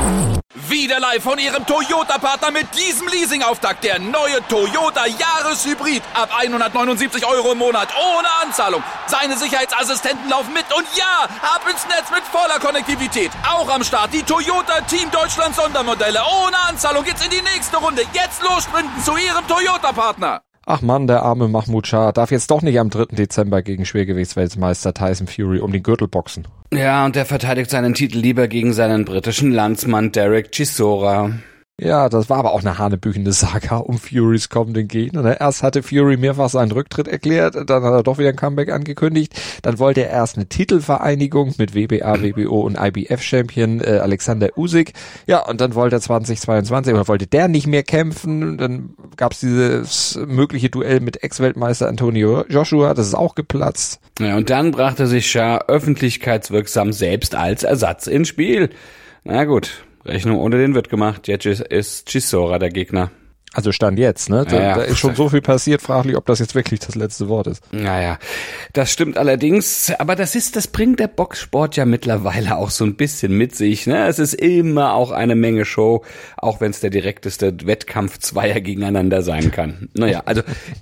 Wieder live von Ihrem Toyota-Partner mit diesem Leasing-Auftakt. Der neue Toyota Jahreshybrid. Ab 179 € im Monat. Ohne Anzahlung. Seine Sicherheitsassistenten laufen mit. Und ja, ab ins Netz mit voller Konnektivität. Auch am Start die Toyota Team Deutschland Sondermodelle. Ohne Anzahlung geht's in die nächste Runde. Jetzt los sprinten zu Ihrem Toyota-Partner. Ach Mann, der arme Mahmoud Shah darf jetzt doch nicht am 3. Dezember gegen Schwergewichtsweltmeister Tyson Fury um den Gürtel boxen. Ja, und der verteidigt seinen Titel lieber gegen seinen britischen Landsmann Derek Chisora. Ja, das war aber auch eine hanebüchende Saga um Furys kommenden Gegner. Erst hatte Fury mehrfach seinen Rücktritt erklärt, dann hat er doch wieder ein Comeback angekündigt. Dann wollte er erst eine Titelvereinigung mit WBA, WBO und IBF-Champion Alexander Usyk. Ja, und dann wollte er 2022 oder wollte der nicht mehr kämpfen. Dann gab es dieses mögliche Duell mit Ex-Weltmeister Antonio Joshua, das ist auch geplatzt. Ja, und dann brachte sich Shah öffentlichkeitswirksam selbst als Ersatz ins Spiel. Na gut. Rechnung ohne den wird gemacht. Jetzt ist Chisora der Gegner. Also Stand jetzt, ne? Da ist schon so viel passiert, fraglich, ob das jetzt wirklich das letzte Wort ist. Naja, das stimmt allerdings. Aber das bringt der Boxsport ja mittlerweile auch so ein bisschen mit sich, ne? Es ist immer auch eine Menge Show, auch wenn es der direkteste Wettkampf zweier gegeneinander sein kann. Naja, also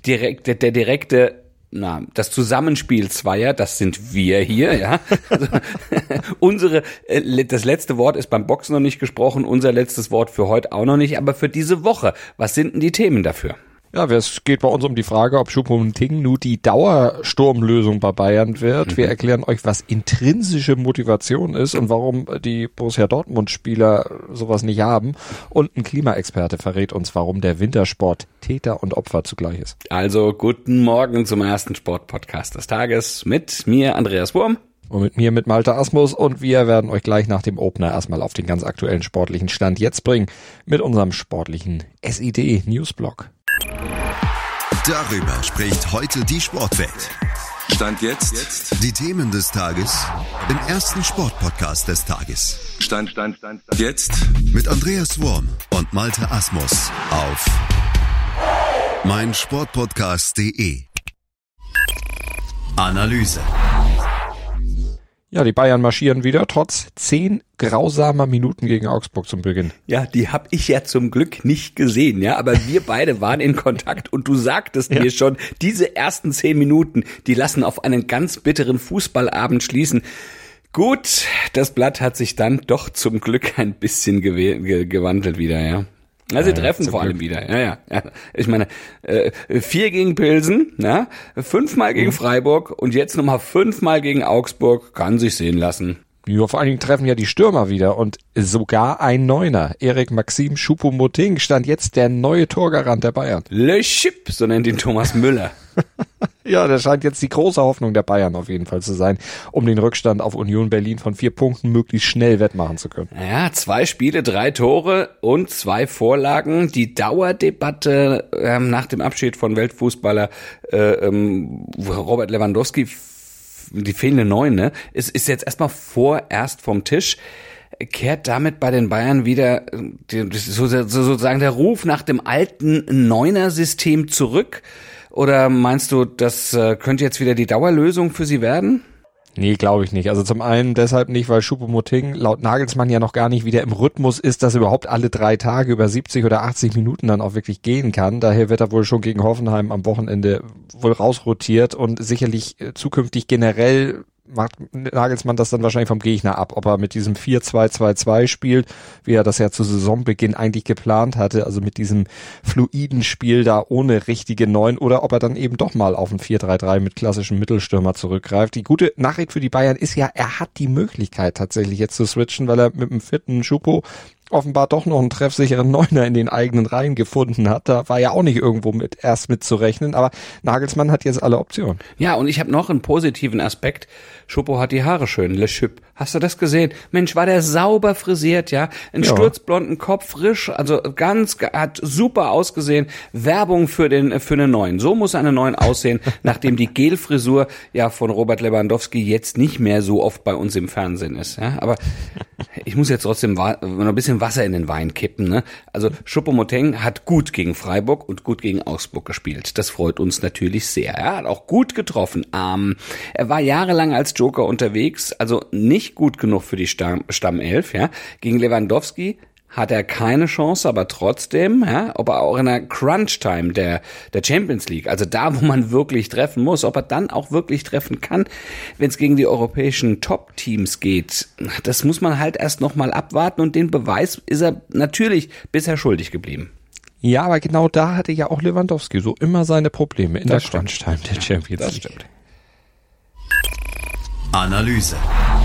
das Zusammenspiel zweier, das sind wir hier, ja. Also, das letzte Wort ist beim Boxen noch nicht gesprochen, unser letztes Wort für heute auch noch nicht, aber für diese Woche, was sind denn die Themen dafür? Ja, es geht bei uns um die Frage, ob Choupo-Moting nun die Dauersturmlösung bei Bayern wird. Wir erklären euch, was intrinsische Motivation ist und warum die Borussia Dortmund-Spieler sowas nicht haben. Und ein Klimaexperte verrät uns, warum der Wintersport Täter und Opfer zugleich ist. Also guten Morgen zum ersten Sportpodcast des Tages mit mir, Andreas Wurm. Und mit mir, mit Malte Asmus, und wir werden euch gleich nach dem Opener erstmal auf den ganz aktuellen sportlichen Stand jetzt bringen mit unserem sportlichen SID-Newsblog. Darüber spricht heute die Sportwelt. Stand jetzt. Die Themen des Tages im ersten Sportpodcast des Tages. Stand jetzt. Mit Andreas Wurm und Malte Asmus auf meinsportpodcast.de. Analyse. Ja, die Bayern marschieren wieder, trotz 10 grausamer Minuten gegen Augsburg zum Beginn. Ja, die habe ich ja zum Glück nicht gesehen, ja, aber wir beide waren in Kontakt und du sagtest mir schon, diese ersten 10 Minuten, die lassen auf einen ganz bitteren Fußballabend schließen. Gut, das Blatt hat sich dann doch zum Glück ein bisschen gewandelt wieder, ja. Also sie treffen vor allem wieder, ja. Ich meine, 4 gegen Pilsen, ja, 5-mal gegen Freiburg und jetzt nochmal 5-mal gegen Augsburg, kann sich sehen lassen. Ja, vor allen Dingen treffen ja die Stürmer wieder und sogar ein Neuner. Erik Maxim Choupo-Moting stand jetzt der neue Torgarant der Bayern. Le Chip, so nennt ihn Thomas Müller. Ja, das scheint jetzt die große Hoffnung der Bayern auf jeden Fall zu sein, um den Rückstand auf Union Berlin von 4 Punkten möglichst schnell wettmachen zu können. Ja, 2 Spiele, 3 Tore und 2 Vorlagen. Die Dauerdebatte nach dem Abschied von Weltfußballer Robert Lewandowski, die fehlende 9, ne? Es ist jetzt erstmal vorerst vom Tisch. Kehrt damit bei den Bayern wieder sozusagen der Ruf nach dem alten Neuner-System zurück? Oder meinst du, das könnte jetzt wieder die Dauerlösung für sie werden? Nee, glaube ich nicht. Also zum einen deshalb nicht, weil Choupo-Moting laut Nagelsmann ja noch gar nicht wieder im Rhythmus ist, dass er überhaupt alle 3 Tage über 70 oder 80 Minuten dann auch wirklich gehen kann. Daher wird er wohl schon gegen Hoffenheim am Wochenende wohl rausrotiert und sicherlich zukünftig generell macht Nagelsmann das dann wahrscheinlich vom Gegner ab, ob er mit diesem 4-2-2-2 spielt, wie er das ja zu Saisonbeginn eigentlich geplant hatte, also mit diesem fluiden Spiel da ohne richtige 9, oder ob er dann eben doch mal auf ein 4-3-3 mit klassischem Mittelstürmer zurückgreift. Die gute Nachricht für die Bayern ist ja, er hat die Möglichkeit tatsächlich jetzt zu switchen, weil er mit einem fitten Choupo offenbar doch noch einen treffsicheren Neuner in den eigenen Reihen gefunden hat. Da war ja auch nicht irgendwo erst mit zu rechnen, aber Nagelsmann hat jetzt alle Optionen. Ja, und ich habe noch einen positiven Aspekt. Choupo hat die Haare schön, Le Chip. Hast du das gesehen? Mensch, war der sauber frisiert, ja? Einen sturzblonden Kopf, frisch, also hat super ausgesehen. Werbung für eine Neuen. So muss eine Neuen aussehen, nachdem die Gelfrisur ja von Robert Lewandowski jetzt nicht mehr so oft bei uns im Fernsehen ist, ja? Aber ich muss jetzt trotzdem noch ein bisschen Wasser in den Wein kippen, ne? Also Choupo-Moting hat gut gegen Freiburg und gut gegen Augsburg gespielt. Das freut uns natürlich sehr. Er hat auch gut getroffen. Er war jahrelang als Joker unterwegs, also nicht gut genug für die Stammelf, ja. Gegen Lewandowski hat er keine Chance, aber trotzdem, ja, ob er auch in der Crunch-Time der Champions League, also da, wo man wirklich treffen muss, ob er dann auch wirklich treffen kann, wenn es gegen die europäischen Top-Teams geht, das muss man halt erst nochmal abwarten und den Beweis ist er natürlich bisher schuldig geblieben. Ja, aber genau da hatte ja auch Lewandowski so immer seine Probleme in Das der Crunch-Time der Champions Das League. stimmt. Analyse.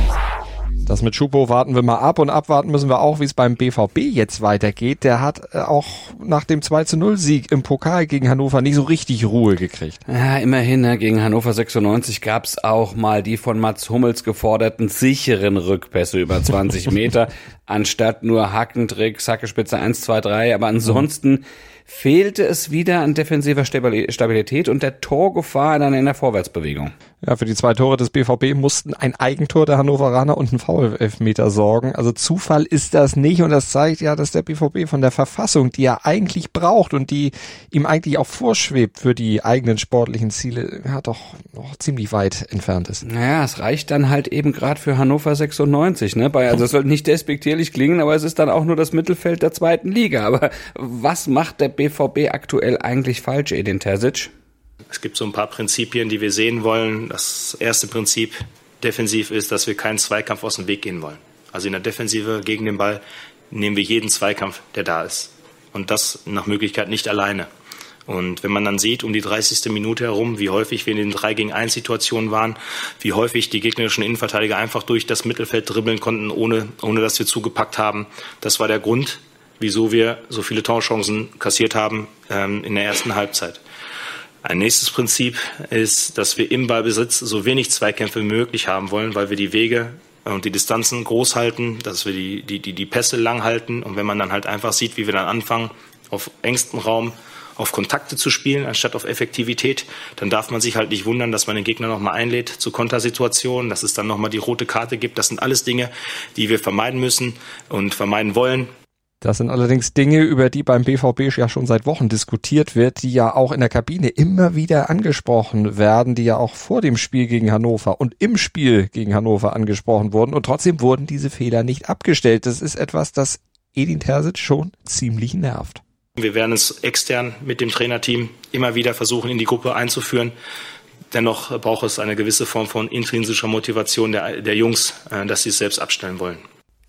Das mit Choupo warten wir mal ab und abwarten müssen wir auch, wie es beim BVB jetzt weitergeht. Der hat auch nach dem 2-0-Sieg im Pokal gegen Hannover nicht so richtig Ruhe gekriegt. Ja, immerhin, ne, gegen Hannover 96 gab's auch mal die von Mats Hummels geforderten sicheren Rückpässe über 20 Meter, anstatt nur Hackentricks, Hackespitze 1, 2, 3, aber ansonsten fehlte es wieder an defensiver Stabilität und der Torgefahr dann in der Vorwärtsbewegung. Ja, für die 2 Tore des BVB mussten ein Eigentor der Hannoveraner und ein Foul-Elfmeter sorgen. Also Zufall ist das nicht und das zeigt ja, dass der BVB von der Verfassung, die er eigentlich braucht und die ihm eigentlich auch vorschwebt für die eigenen sportlichen Ziele, ja doch noch ziemlich weit entfernt ist. Naja, es reicht dann halt eben gerade für Hannover 96, ne? Also es soll nicht despektierlich klingen, aber es ist dann auch nur das Mittelfeld der 2. Liga. Aber was macht der BVB aktuell eigentlich falsch, Edin Terzic? Es gibt so ein paar Prinzipien, die wir sehen wollen. Das erste Prinzip defensiv ist, dass wir keinen Zweikampf aus dem Weg gehen wollen. Also in der Defensive gegen den Ball nehmen wir jeden Zweikampf, der da ist. Und das nach Möglichkeit nicht alleine. Und wenn man dann sieht, um die 30. Minute herum, wie häufig wir in den 3-gegen-1-Situationen waren, wie häufig die gegnerischen Innenverteidiger einfach durch das Mittelfeld dribbeln konnten, ohne dass wir zugepackt haben. Das war der Grund, wieso wir so viele Torchancen kassiert haben in der ersten Halbzeit. Ein nächstes Prinzip ist, dass wir im Ballbesitz so wenig Zweikämpfe wie möglich haben wollen, weil wir die Wege und die Distanzen groß halten, dass wir die Pässe lang halten. Und wenn man dann halt einfach sieht, wie wir dann anfangen, auf engstem Raum auf Kontakte zu spielen, anstatt auf Effektivität, dann darf man sich halt nicht wundern, dass man den Gegner nochmal einlädt zu Kontersituationen, dass es dann nochmal die rote Karte gibt. Das sind alles Dinge, die wir vermeiden müssen und vermeiden wollen. Das sind allerdings Dinge, über die beim BVB ja schon seit Wochen diskutiert wird, die ja auch in der Kabine immer wieder angesprochen werden, die ja auch vor dem Spiel gegen Hannover und im Spiel gegen Hannover angesprochen wurden und trotzdem wurden diese Fehler nicht abgestellt. Das ist etwas, das Edin Terzic schon ziemlich nervt. Wir werden es extern mit dem Trainerteam immer wieder versuchen, in die Gruppe einzuführen. Dennoch braucht es eine gewisse Form von intrinsischer Motivation der Jungs, dass sie es selbst abstellen wollen.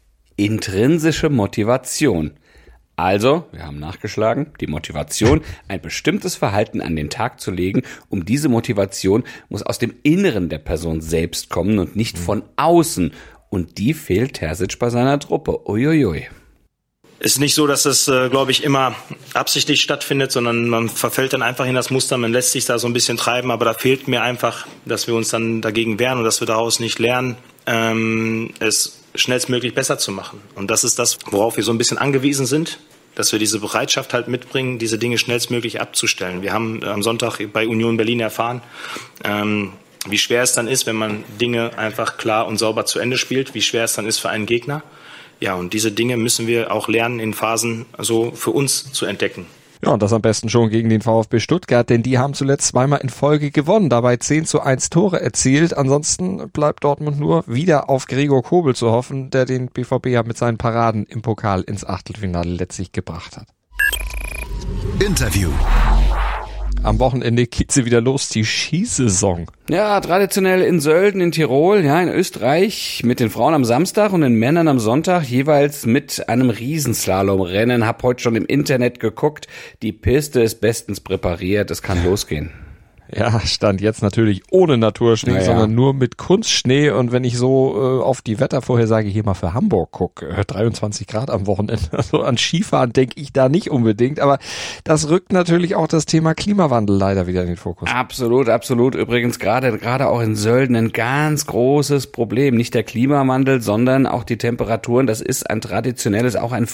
Intrinsische Motivation. Also, wir haben nachgeschlagen, die Motivation, ein bestimmtes Verhalten an den Tag zu legen, diese Motivation muss aus dem Inneren der Person selbst kommen und nicht von außen. Und die fehlt Terzic bei seiner Truppe. Uiuiui. Ist nicht so, dass das, glaube ich, immer absichtlich stattfindet, sondern man verfällt dann einfach in das Muster, man lässt sich da so ein bisschen treiben, aber da fehlt mir einfach, dass wir uns dann dagegen wehren und dass wir daraus nicht lernen, es schnellstmöglich besser zu machen. Und das ist das, worauf wir so ein bisschen angewiesen sind, dass wir diese Bereitschaft halt mitbringen, diese Dinge schnellstmöglich abzustellen. Wir haben am Sonntag bei Union Berlin erfahren, wie schwer es dann ist, wenn man Dinge einfach klar und sauber zu Ende spielt, wie schwer es dann ist für einen Gegner. Ja, und diese Dinge müssen wir auch lernen, in Phasen so für uns zu entdecken. Ja, und das am besten schon gegen den VfB Stuttgart, denn die haben zuletzt 2-mal in Folge gewonnen, dabei 10:1 Tore erzielt. Ansonsten bleibt Dortmund nur wieder auf Gregor Kobel zu hoffen, der den BVB ja mit seinen Paraden im Pokal ins Achtelfinale letztlich gebracht hat. Interview. Am Wochenende geht sie wieder los, die Skisaison. Ja, traditionell in Sölden in Tirol, ja, in Österreich mit den Frauen am Samstag und den Männern am Sonntag jeweils mit einem Riesenslalomrennen. Hab heute schon im Internet geguckt. Die Piste ist bestens präpariert, es kann losgehen. Ja, stand jetzt natürlich ohne Naturschnee, sondern nur mit Kunstschnee. Und wenn ich so auf die Wettervorhersage hier mal für Hamburg gucke, 23 Grad am Wochenende, also an Skifahren denke ich da nicht unbedingt. Aber das rückt natürlich auch das Thema Klimawandel leider wieder in den Fokus. Absolut, absolut. Übrigens gerade auch in Sölden ein ganz großes Problem. Nicht der Klimawandel, sondern auch die Temperaturen. Das ist ein traditionelles, auch ein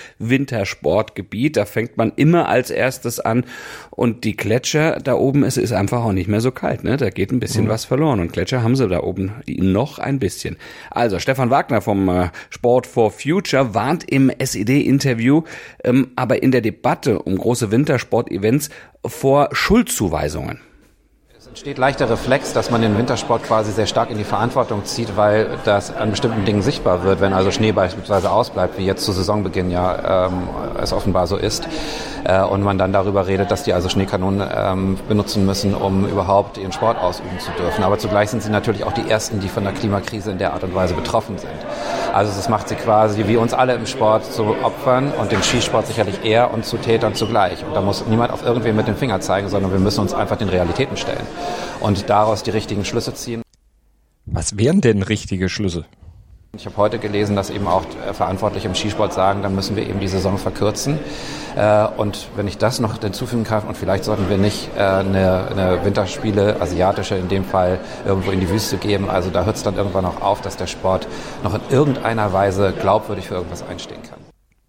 Frühwintersportgebiet. Da fängt man immer als erstes an. Und die Gletscher da oben, es ist einfach auch nicht mehr so kalt, ne? Da geht ein bisschen was verloren und Gletscher haben sie da oben noch ein bisschen. Also Stefan Wagner vom Sport for Future warnt im SED-Interview, aber in der Debatte um große Wintersport-Events vor Schuldzuweisungen. Es entsteht leicht der Reflex, dass man den Wintersport quasi sehr stark in die Verantwortung zieht, weil das an bestimmten Dingen sichtbar wird, wenn also Schnee beispielsweise ausbleibt, wie jetzt zu Saisonbeginn ja es offenbar so ist. Und man dann darüber redet, dass die also Schneekanonen benutzen müssen, um überhaupt ihren Sport ausüben zu dürfen. Aber zugleich sind sie natürlich auch die Ersten, die von der Klimakrise in der Art und Weise betroffen sind. Also das macht sie quasi wie uns alle im Sport zu Opfern und den Skisport sicherlich eher und zu Tätern zugleich. Und da muss niemand auf irgendwen mit dem Finger zeigen, sondern wir müssen uns einfach den Realitäten stellen und daraus die richtigen Schlüsse ziehen. Was wären denn richtige Schlüsse? Ich habe heute gelesen, dass eben auch Verantwortliche im Skisport sagen, dann müssen wir eben die Saison verkürzen. Und wenn ich das noch hinzufügen kann, und vielleicht sollten wir nicht eine Winterspiele, asiatische in dem Fall, irgendwo in die Wüste geben. Also da hört es dann irgendwann auch auf, dass der Sport noch in irgendeiner Weise glaubwürdig für irgendwas einstehen kann.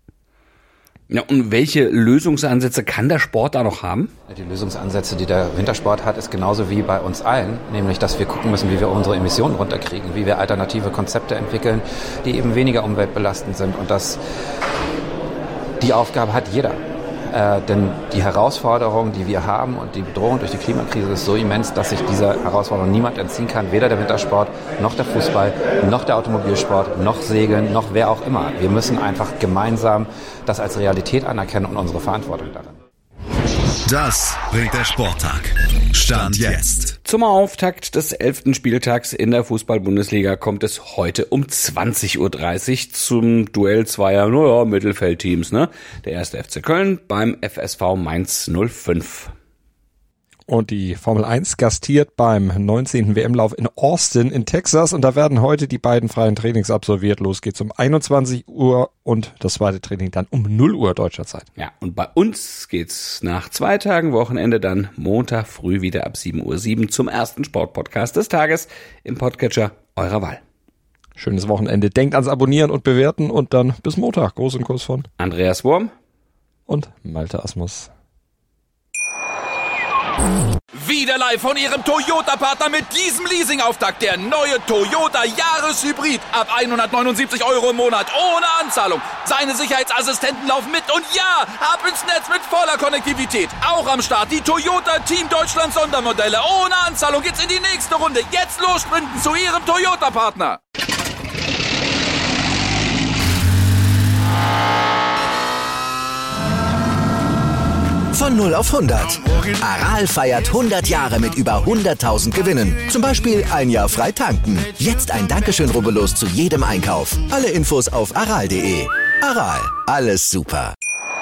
Ja, und welche Lösungsansätze kann der Sport da noch haben? Die Lösungsansätze, die der Wintersport hat, ist genauso wie bei uns allen, nämlich, dass wir gucken müssen, wie wir unsere Emissionen runterkriegen, wie wir alternative Konzepte entwickeln, die eben weniger umweltbelastend sind. Und die Aufgabe hat jeder. Denn die Herausforderung, die wir haben und die Bedrohung durch die Klimakrise ist so immens, dass sich dieser Herausforderung niemand entziehen kann. Weder der Wintersport, noch der Fußball, noch der Automobilsport, noch Segeln, noch wer auch immer. Wir müssen einfach gemeinsam das als Realität anerkennen und unsere Verantwortung darin. Das bringt der Sporttag. Stand jetzt. Zum Auftakt des 11. Spieltags in der Fußball-Bundesliga kommt es heute um 20.30 Uhr zum Duell zweier, Mittelfeldteams, ne? Der 1. FC Köln beim FSV Mainz 05. Und die Formel 1 gastiert beim 19. WM-Lauf in Austin in Texas. Und da werden heute die beiden freien Trainings absolviert. Los geht's um 21 Uhr und das zweite Training dann um 0 Uhr deutscher Zeit. Ja, und bei uns geht's nach 2 Tagen Wochenende dann Montag früh wieder ab 7.07 Uhr zum ersten Sportpodcast des Tages im Podcatcher eurer Wahl. Schönes Wochenende. Denkt ans Abonnieren und Bewerten und dann bis Montag. Gruß und Kuss von Andreas Wurm und Malte Asmus. Wieder live von Ihrem Toyota-Partner mit diesem Leasing-Auftakt. Der neue Toyota Jahreshybrid. Ab 179 € im Monat. Ohne Anzahlung. Seine Sicherheitsassistenten laufen mit. Und ja, ab ins Netz mit voller Konnektivität. Auch am Start die Toyota Team Deutschland Sondermodelle. Ohne Anzahlung geht's in die nächste Runde. Jetzt los sprinten zu Ihrem Toyota-Partner. Von 0 auf 100. Aral feiert 100 Jahre mit über 100.000 Gewinnen. Zum Beispiel ein Jahr frei tanken. Jetzt ein Dankeschön, rubbellos zu jedem Einkauf. Alle Infos auf aral.de. Aral, alles super.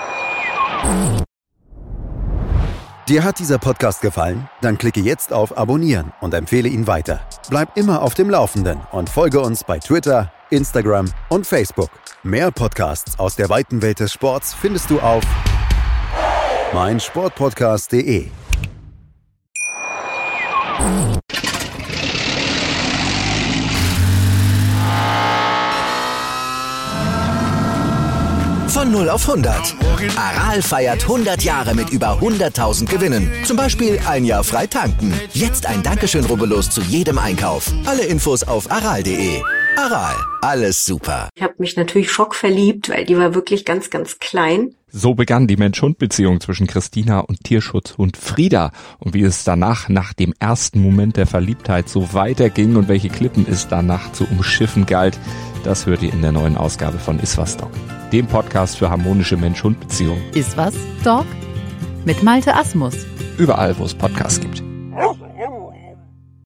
Dir hat dieser Podcast gefallen? Dann klicke jetzt auf Abonnieren und empfehle ihn weiter. Bleib immer auf dem Laufenden und folge uns bei Twitter, Instagram und Facebook. Mehr Podcasts aus der weiten Welt des Sports findest du auf meinsportpodcast.de. Von 0 auf 100. Aral feiert 100 Jahre mit über 100.000 Gewinnen. Zum Beispiel ein Jahr frei tanken. Jetzt ein Dankeschön, rubbellos zu jedem Einkauf. Alle Infos auf aral.de. Aral, alles super. Ich habe mich natürlich schockverliebt, weil die war wirklich ganz, ganz klein. So begann die Mensch-Hund-Beziehung zwischen Christina und Tierschutzhund Frieda. Und wie es danach, nach dem ersten Moment der Verliebtheit, so weiterging und welche Klippen es danach zu umschiffen galt, das hört ihr in der neuen Ausgabe von Iswas Dog, dem Podcast für harmonische Mensch-Hund-Beziehungen. Iswas Dog? Mit Malte Asmus. Überall, wo es Podcasts gibt.